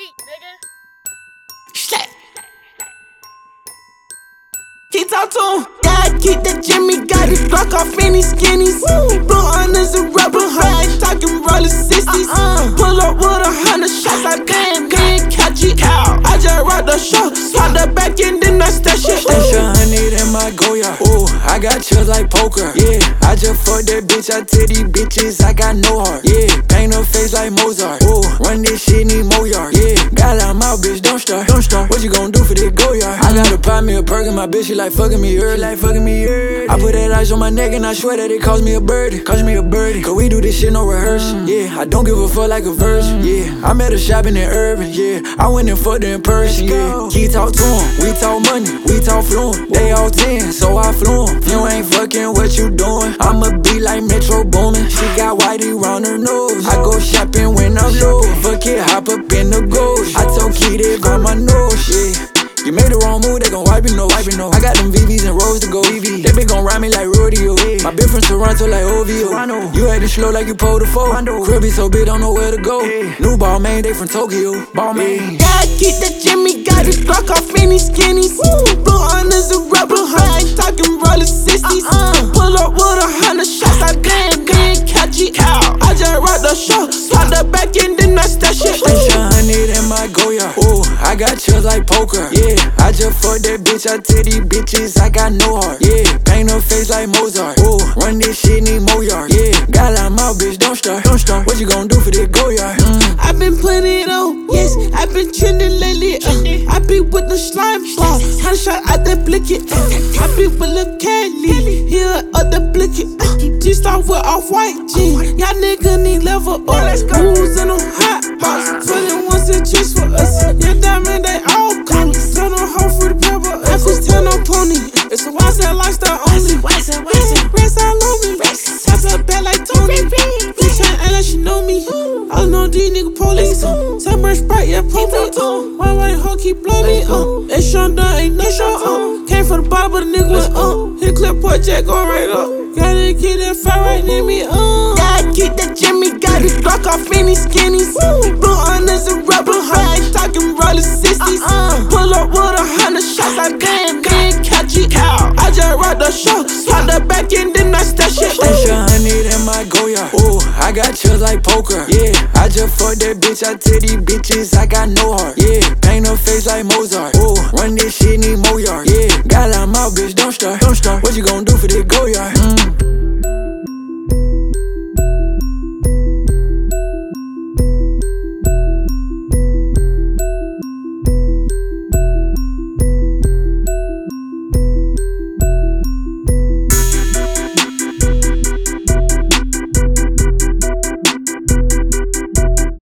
Eat, nigga. Shit. He talk to him. Yeah, I keep that Jimmy, got his Glock off any skinnies. Blue honors and rubber high, talking roller 60s. Pull up with 100 shots, I damn catch it. I just rock the show, slide the back end, then I stash it. Stash 100 in my Goya. Ooh, I got chills like poker. Yeah, I just fucked that bitch. I tell these bitches I got no heart. Yeah, paint her face like Mozart. Ooh, run this shit, need more yard. Yeah, got out my bitch, don't start. What you gon' do for this Goyard? I gotta buy me a perk and my bitch, she like fucking me early. I put that ice on my neck and I swear that it cost me a birdie. Cause we do this shit no rehearsal. Yeah, I don't give a fuck like a verse. Yeah, I met her shopping in Urban. Yeah, I went and fucked her in person. Yeah, he talk to him, we talk money, we talk fluent. They all 10, so I flew 'em. You ain't fucking, what you doing? I'ma be like Metro Boomin. She got whitey round her nose. I go shopping when I'm low. Fuck it, hop up in the ghost. I told Kitty find my nose. Yeah. You made the wrong move, they gon' wipe it, no. I got them VVs and Rose to go. They been gon' ride me like rodeo. My bitch from Toronto like OVO. You had it slow like you pulled a foe. Crib be so big, don't know where to go. New ball man, they from Tokyo. Ball man. Yeah, I keep that Jimmy, got his Glock off any skinnies. Blue honors and rubber high, talking roller 60s. Pull up with 100 shots, I damn catch it. I just rock the show, slide the back end, then I stash it. Stash 100 in my Goya. Ooh, I got chills like poker. Yeah, I just fucked that bitch. I tell these bitches I got no heart. Yeah, paint her face like Mozart. Ooh, run this shit, need more yard. Yeah, got out my bitch, don't start. What you gon' do for this Goyard? I been putting it on, yes, I been trending lately. I be with the slime ball, 100 shot out that blicket. I be with Lil' Kelly, here up the blicket. G-Star with off-white jeans, y'all nigga need level up. Who's in them hot box, 21 cent chips for us. Yeah, diamond, they all come. Turn on hoe for the pepper, if it's 10 on pony. It's a YSL lifestyle only. Rest all on me, tap her back like Tony. Bitch ain't like she know me. I know these nigga police. Summer Sprite, yeah, pull me. Why hoe keep blow me? It's Sean Dunn, ain't no show. Came from the bottom, but the nigga went hit clip, put Jack, go right up. Gotta get that fire right near me. Yeah, I keep that Jimmy, got his Glock off any skinnies. Blue honors and rubber high, talking roller 60s. Pull up with 100 shots, I damn catch it. I just rock the show, slide the back end, then I stash it. Stash 100 in my Goya. Ooh, I got chills like poker. Yeah, I just fucked that bitch. I tell these bitches I got no heart. Yeah, paint her face like Mozart. Ooh, run this shit, need more yard. Yeah, got out my bitch, don't start. What you gon' do for this Goyard?